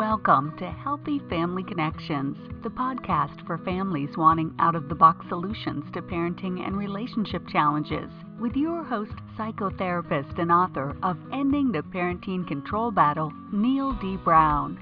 Welcome to Healthy Family Connections, the podcast for families wanting out-of-the-box solutions to parenting and relationship challenges, with your host, psychotherapist and author of Ending the Parenting Control Battle, Neil D. Brown.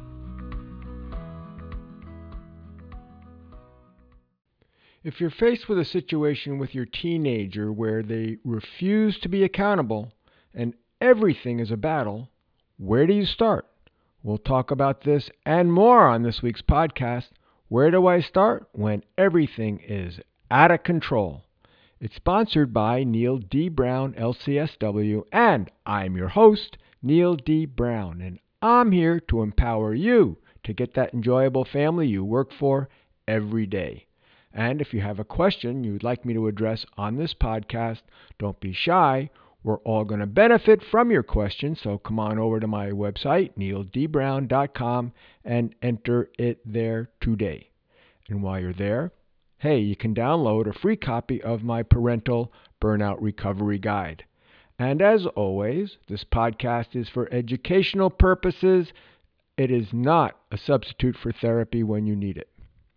If you're faced with a situation with your teenager where they refuse to be accountable and everything is a battle, where do you start? We'll talk about this and more on this week's podcast. Where do I start when everything is out of control? It's sponsored by Neil D. Brown, LCSW, and I'm your host, Neil D. Brown, and I'm here to empower you to get that enjoyable family you work for every day. And if you have a question you would like me to address on this podcast, don't be shy. We're all going to benefit from your question, so come on over to my website, neildbrown.com, and enter it there today. And while you're there, hey, you can download a free copy of my Parental Burnout Recovery Guide. And as always, this podcast is for educational purposes. It is not a substitute for therapy when you need it.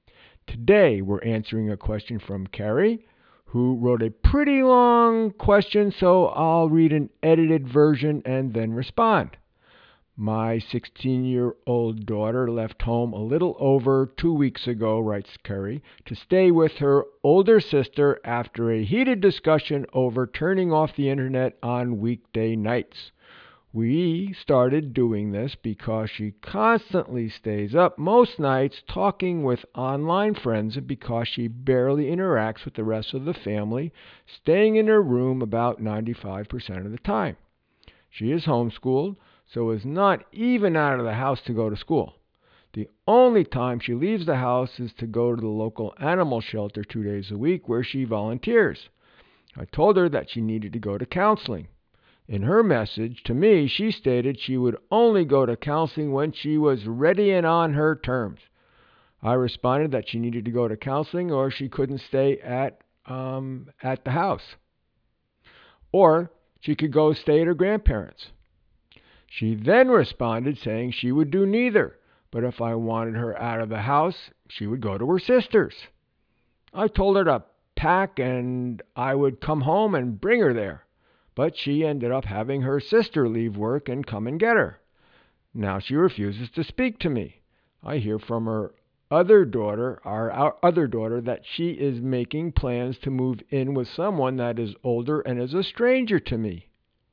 Today, we're answering a question from Carrie, who wrote a pretty long question, so I'll read an edited version and then respond. My 16-year-old daughter left home a little over 2 weeks ago, writes Carrie, to stay with her older sister after a heated discussion over turning off the internet on weekday nights. We started doing this because she constantly stays up most nights talking with online friends and because she barely interacts with the rest of the family, staying in her room about 95% of the time. She is homeschooled, so is not even out of the house to go to school. The only time she leaves the house is to go to the local animal shelter 2 days a week where she volunteers. I told her that she needed to go to counseling. In her message to me, she stated she would only go to counseling when she was ready and on her terms. I responded that she needed to go to counseling or she couldn't stay at the house. Or she could go stay at her grandparents'. She then responded saying she would do neither, but if I wanted her out of the house, she would go to her sister's. I told her to pack and I would come home and bring her there. But she ended up having her sister leave work and come and get her. Now she refuses to speak to me. I hear from our other daughter, that she is making plans to move in with someone that is older and is a stranger to me.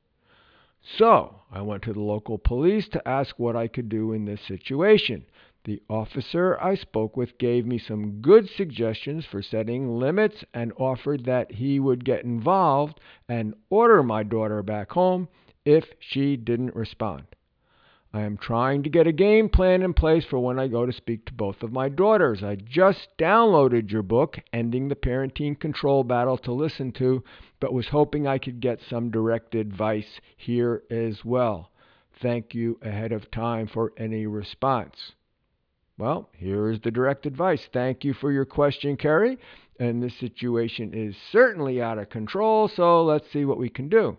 So I went to the local police to ask what I could do in this situation. The officer I spoke with gave me some good suggestions for setting limits and offered that he would get involved and order my daughter back home if she didn't respond. I am trying to get a game plan in place for when I go to speak to both of my daughters. I just downloaded your book, Ending the Parenting Control Battle, to listen to, but was hoping I could get some direct advice here as well. Thank you ahead of time for any response. Well, here is the direct advice. Thank you for your question, Carrie. And this situation is certainly out of control, so let's see what we can do.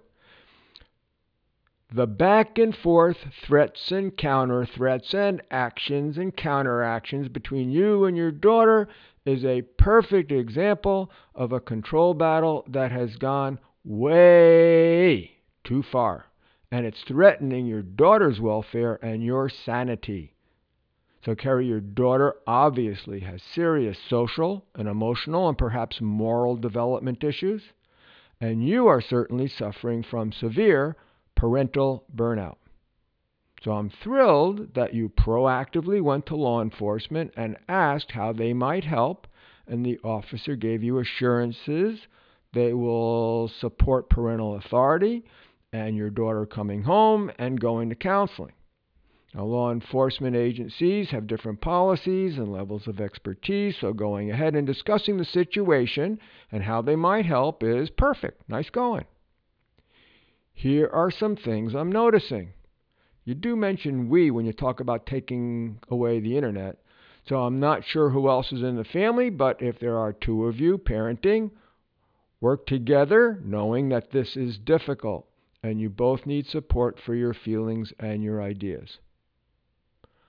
The back and forth threats and counter threats and actions and counteractions between you and your daughter is a perfect example of a control battle that has gone way too far. And it's threatening your daughter's welfare and your sanity. So, Carrie, your daughter obviously has serious social and emotional and perhaps moral development issues, and you are certainly suffering from severe parental burnout. So I'm thrilled that you proactively went to law enforcement and asked how they might help, and the officer gave you assurances they will support parental authority and your daughter coming home and going to counseling. Now, law enforcement agencies have different policies and levels of expertise, so going ahead and discussing the situation and how they might help is perfect. Nice going. Here are some things I'm noticing. You do mention we when you talk about taking away the internet, so I'm not sure who else is in the family, but if there are two of you parenting, work together knowing that this is difficult and you both need support for your feelings and your ideas.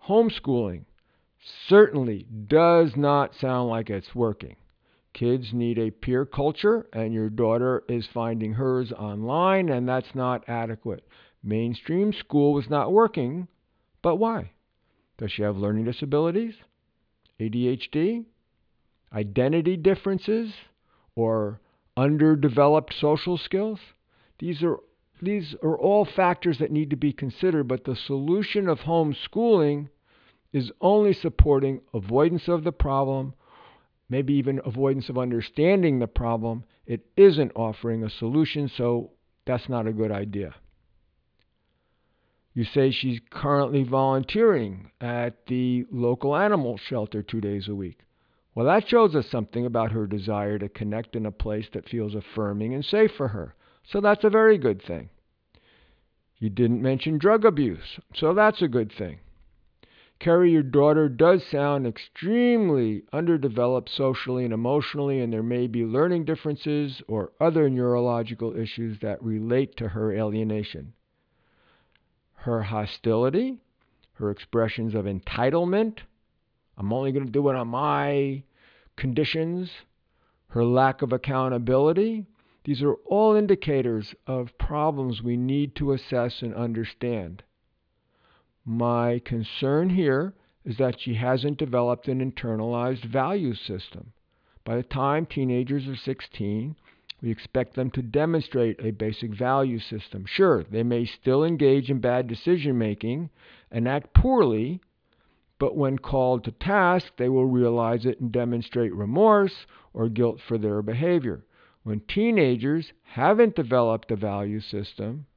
Homeschooling certainly does not sound like it's working. Kids need a peer culture, and your daughter is finding hers online, and that's not adequate. Mainstream school was not working, but why? Does she have learning disabilities, ADHD, identity differences, or underdeveloped social skills? These are all factors that need to be considered, but the solution of homeschooling is only supporting avoidance of the problem, maybe even avoidance of understanding the problem. It isn't offering a solution, so that's not a good idea. You say she's currently volunteering at the local animal shelter 2 days a week. Well, that shows us something about her desire to connect in a place that feels affirming and safe for her. So that's a very good thing. You didn't mention drug abuse, so that's a good thing. Kerry, your daughter does sound extremely underdeveloped socially and emotionally, and there may be learning differences or other neurological issues that relate to her alienation. Her hostility, her expressions of entitlement, I'm only going to do it on my conditions, her lack of accountability, these are all indicators of problems we need to assess and understand. My concern here is that she hasn't developed an internalized value system. By the time teenagers are 16, we expect them to demonstrate a basic value system. Sure, they may still engage in bad decision making and act poorly, but when called to task, they will realize it and demonstrate remorse or guilt for their behavior. When teenagers haven't developed a value system,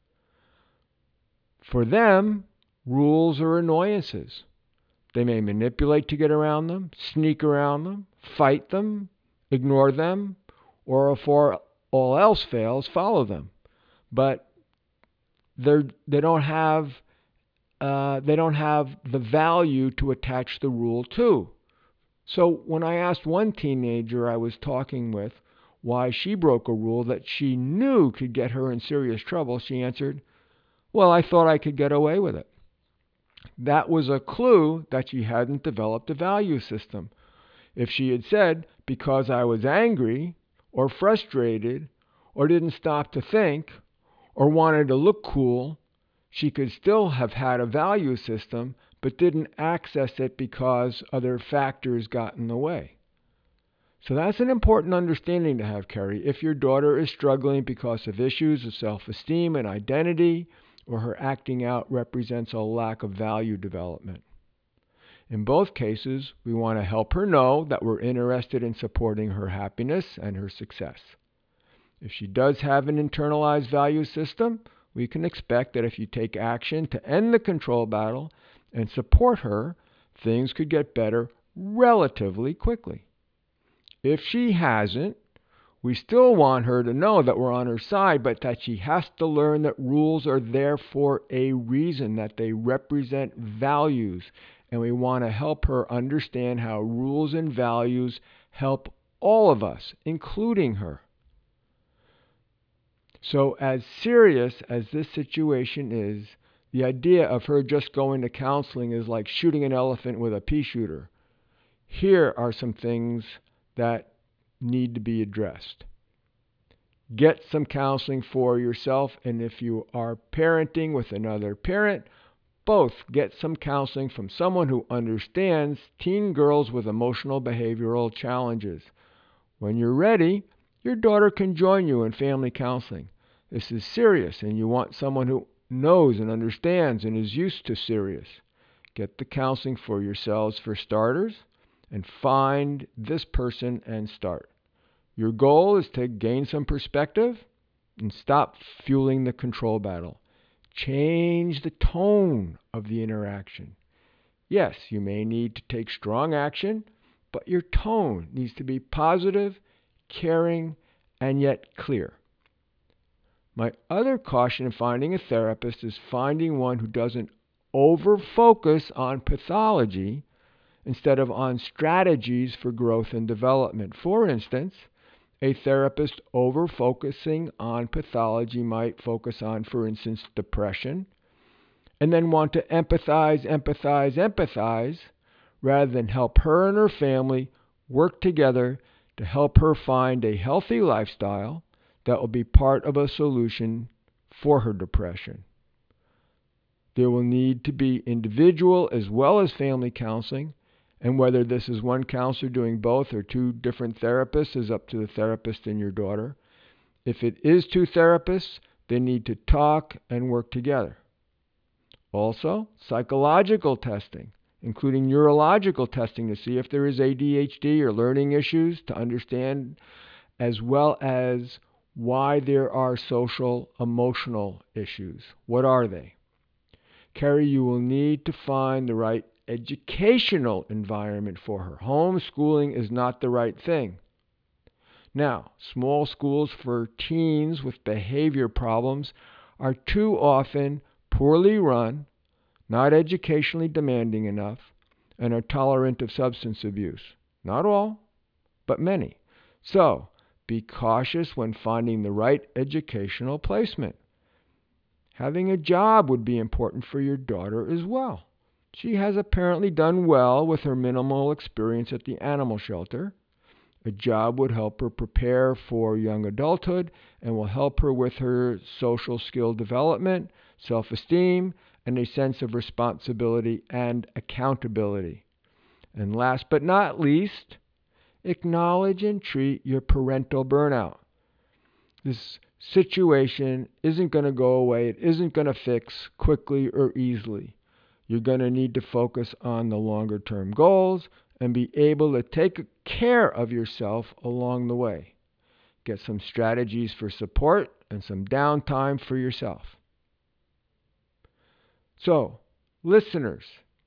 for them, rules are annoyances. They may manipulate to get around them, sneak around them, fight them, ignore them, or if all else fails, follow them. But they don't have the value to attach the rule to. So when I asked one teenager I was talking with why she broke a rule that she knew could get her in serious trouble, she answered, "Well, I thought I could get away with it." That was a clue that she hadn't developed a value system. If she had said, "Because I was angry or frustrated or didn't stop to think or wanted to look cool," she could still have had a value system, but didn't access it because other factors got in the way. So that's an important understanding to have, Kerry. If your daughter is struggling because of issues of self-esteem and identity, or her acting out represents a lack of value development. In both cases, we want to help her know that we're interested in supporting her happiness and her success. If she does have an internalized value system, we can expect that if you take action to end the control battle and support her, things could get better relatively quickly. If she hasn't, we still want her to know that we're on her side, but that she has to learn that rules are there for a reason, that they represent values, and we want to help her understand how rules and values help all of us, including her. So as serious as this situation is, the idea of her just going to counseling is like shooting an elephant with a pea shooter. Here are some things that need to be addressed. Get some counseling for yourself, and if you are parenting with another parent, both get some counseling from someone who understands teen girls with emotional behavioral challenges. When you're ready, your daughter can join you in family counseling. This is serious, and you want someone who knows and understands and is used to serious. Get the counseling for yourselves for starters, and find this person and start. Your goal is to gain some perspective and stop fueling the control battle. Change the tone of the interaction. Yes, you may need to take strong action, but your tone needs to be positive, caring, and yet clear. My other caution in finding a therapist is finding one who doesn't over-focus on pathology instead of on strategies for growth and development. For instance, a therapist over-focusing on pathology might focus on, for instance, depression, and then want to empathize, rather than help her and her family work together to help her find a healthy lifestyle that will be part of a solution for her depression. There will need to be individual as well as family counseling, and whether this is one counselor doing both or two different therapists is up to the therapist and your daughter. If it is two therapists, they need to talk and work together. Also, psychological testing, including neurological testing to see if there is ADHD or learning issues to understand, as well as why there are social, emotional issues. What are they? Carrie, you will need to find the right educational environment for her. Homeschooling is not the right thing. Now, small schools for teens with behavior problems are too often poorly run, not educationally demanding enough, and are tolerant of substance abuse. Not all, but many. So, be cautious when finding the right educational placement. Having a job would be important for your daughter as well. She has apparently done well with her minimal experience at the animal shelter. A job would help her prepare for young adulthood and will help her with her social skill development, self-esteem, and a sense of responsibility and accountability. And last but not least, acknowledge and treat your parental burnout. This situation isn't going to go away. It isn't going to fix quickly or easily. You're going to need to focus on the longer term goals and be able to take care of yourself along the way. Get some strategies for support and some downtime for yourself. So, listeners,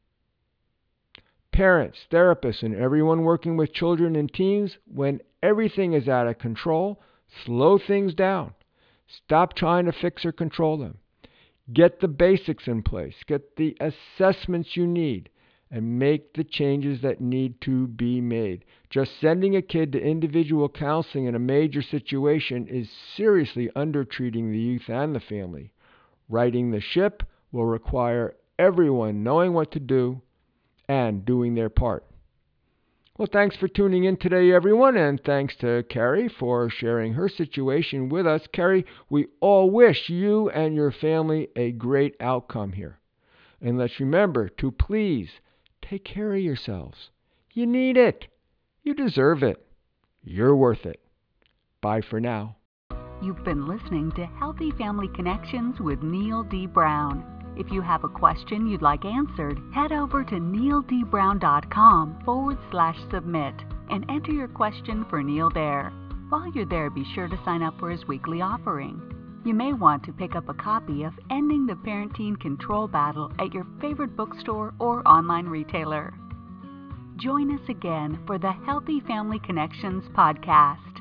parents, therapists, and everyone working with children and teens, when everything is out of control, slow things down. Stop trying to fix or control them. Get the basics in place. Get the assessments you need. And make the changes that need to be made. Just sending a kid to individual counseling in a major situation is seriously undertreating the youth and the family. Righting the ship will require everyone knowing what to do and doing their part. Well, thanks for tuning in today, everyone, and thanks to Carrie for sharing her situation with us. Carrie, we all wish you and your family a great outcome here. And let's remember to please take care of yourselves. You need it. You deserve it. You're worth it. Bye for now. You've been listening to Healthy Family Connections with Neil D. Brown. If you have a question you'd like answered, head over to neildbrown.com/submit and enter your question for Neil there. While you're there, be sure to sign up for his weekly offering. You may want to pick up a copy of Ending the Parenting Control Battle at your favorite bookstore or online retailer. Join us again for the Healthy Family Connections podcast.